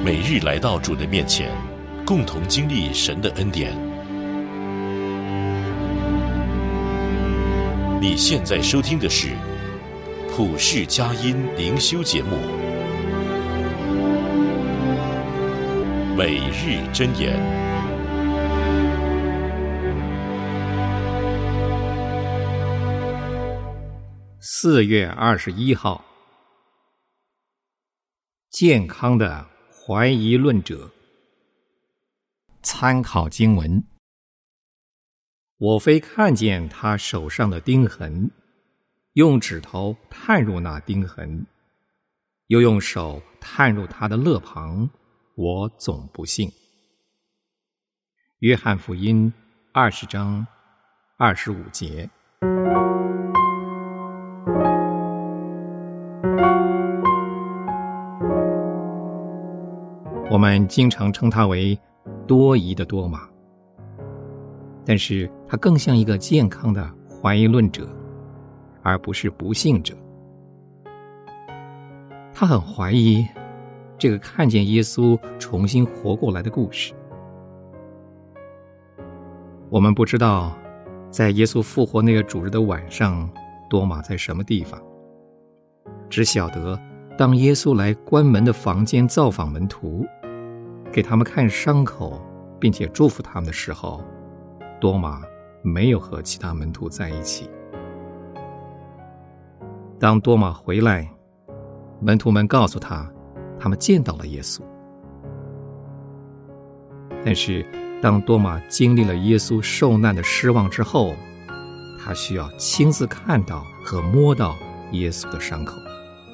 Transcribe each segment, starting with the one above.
每日来到主的面前，共同经历神的恩典。你现在收听的是普世佳音灵修节目，每日箴言。 4月21号，健康的怀疑论者。参考经文：我非看见他手上的钉痕，用指头探入那钉痕，又用手探入他的肋旁，我总不信。约翰福音20章25节。我们经常称他为多疑的多马，但是他更像一个健康的怀疑论者，而不是不信者。他很怀疑这个看见耶稣重新活过来的故事。我们不知道在耶稣复活那个主日的晚上，多马在什么地方，只晓得当耶稣来关门的房间造访门徒，给他们看伤口并且祝福他们的时候，多马没有和其他门徒在一起。当多马回来，门徒们告诉他，他们见到了耶稣。但是当多马经历了耶稣受难的失望之后，他需要亲自看到和摸到耶稣的伤口。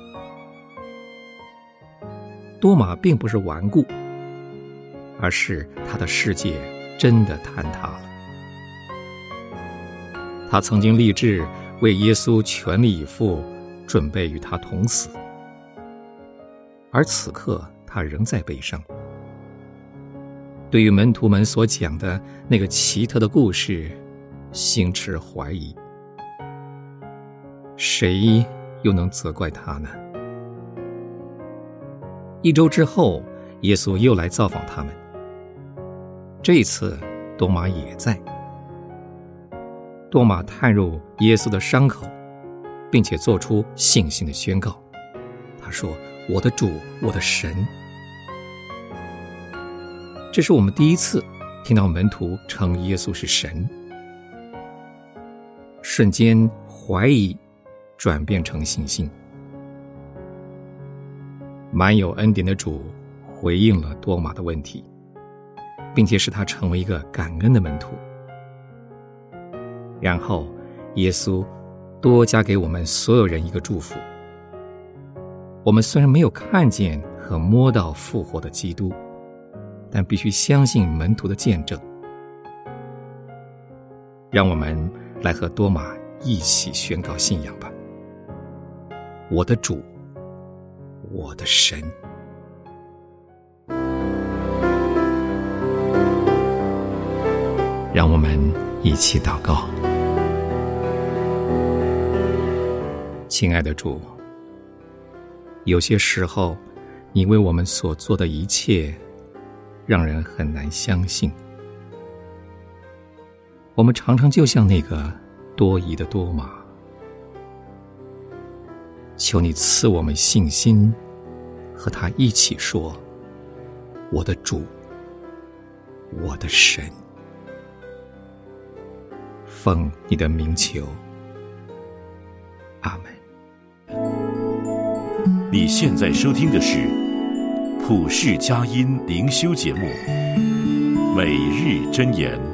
多马并不是顽固，而是他的世界真的坍塌了。他曾经立志为耶稣全力以赴，准备与他同死，而此刻他仍在悲伤。对于门徒们所讲的那个奇特的故事，心持怀疑。谁又能责怪他呢？1周之后，耶稣又来造访他们。这一次多马也在。多马探入耶稣的伤口，并且做出信心的宣告。他说：我的主，我的神。这是我们第一次听到门徒称耶稣是神。瞬间怀疑转变成信心。满有恩典的主回应了多马的问题，并且使他成为一个感恩的门徒。然后耶稣多加给我们所有人一个祝福。我们虽然没有看见和摸到复活的基督，但必须相信门徒的见证。让我们来和多马一起宣告信仰吧。我的主，我的神。让我们一起祷告。亲爱的主，有些时候你为我们所做的一切让人很难相信。我们常常就像那个多疑的多马，求你赐我们信心，和他一起说：我的主，我的神。奉你的名求，阿们。 你现在收听的是普世佳音灵修节目，每日箴言。